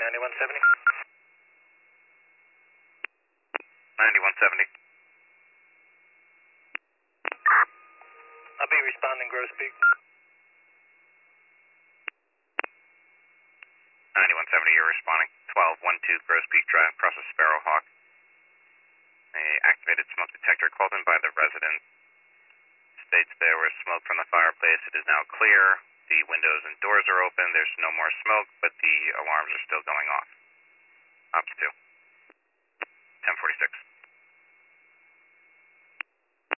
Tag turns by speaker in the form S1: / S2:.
S1: 9170.
S2: 9170.
S1: I'll be responding, Gross Peak.
S2: 9170, you're responding. 1212 Gross Peak Drive, process Sparrowhawk. A activated smoke detector called in by the resident. States there was smoke from the fireplace. It is now clear. The windows and doors are open. There's no more smoke, but the alarms are still going off. Ops 2. 1046.